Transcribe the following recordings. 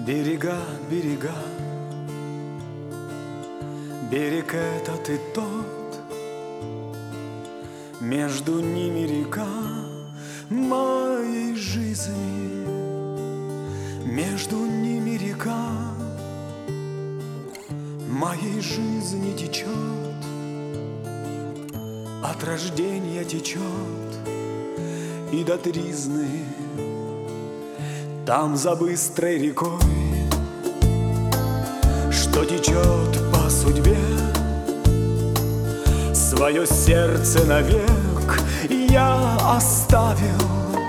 Берега, берега, берег этот и тот, между ними река моей жизни, между ними река моей жизни течет, от рождения течет и до тризны. Там за быстрой рекой, что течет по судьбе, свое сердце навек я оставил,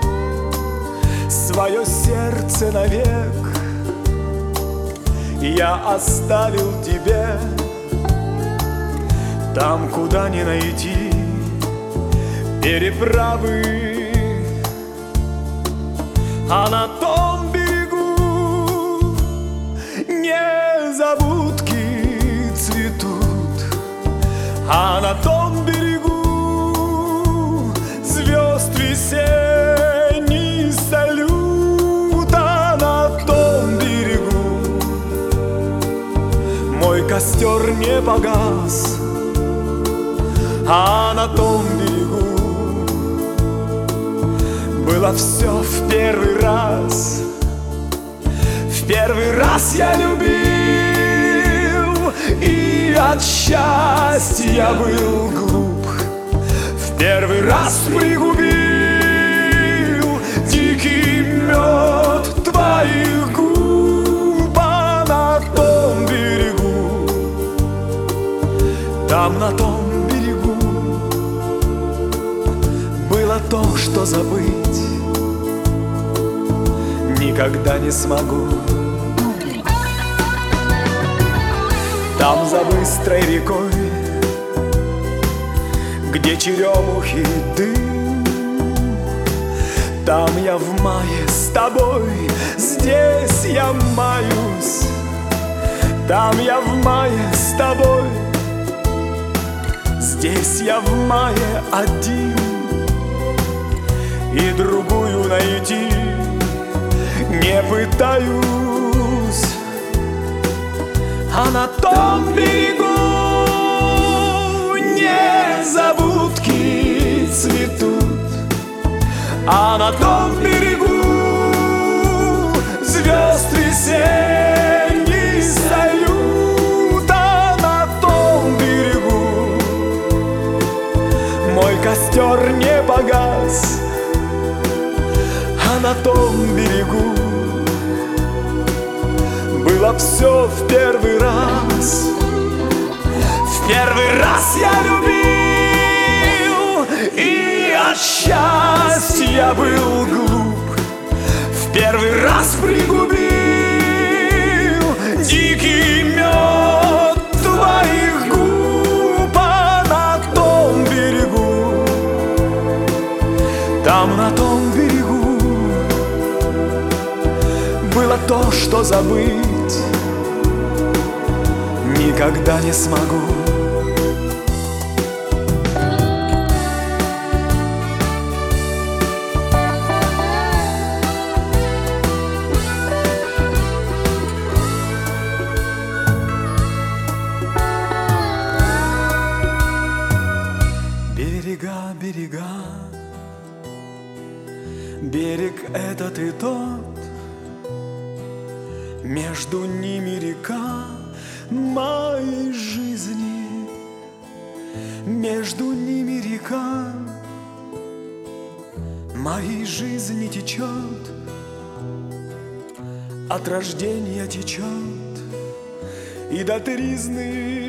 свое сердце навек я оставил тебе. Там, куда не найти переправы, а на том берегу незабудки цветут, а на том берегу звезд весенний салют, а на том берегу мой костер не погас, а на том берегу было все в первый раз. В первый раз я любил, и от счастья был глуп. В первый раз пригубил дикий мед твоих губ, а на том берегу, там на том берегу было то, что забыть никогда не смогу. Там за быстрой рекой, где черемухи дым, там я в мае с тобой, здесь я маюсь. Там я в мае с тобой, здесь я в мае один, и другую найти не пытаюсь. А на том берегу незабудки цветут, а на том берегу звезд весенний салют, а на том берегу мой костер не погас, а на том берегу было все в первый раз. В первый раз я любил, и от счастья был глуп. В первый раз пригубил дикий мед твоих губ, а на том берегу, там на том берегу было то, что забыть никогда не смогу. Берега, берега, берег этот и тот, между ними река моей жизни, между ними река моей жизни течет, от рождения течет и до тризны.